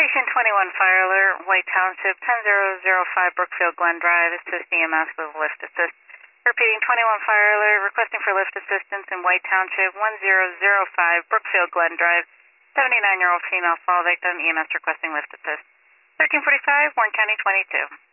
Station 21 Fire Alert, White Township, 10005 Brookfield Glen Drive, assist EMS with lift assist. Repeating 21 Fire Alert, requesting for lift assistance in White Township, 1005 Brookfield Glen Drive, 79-year-old female fall victim, EMS requesting lift assist. 1345, Warren County 22.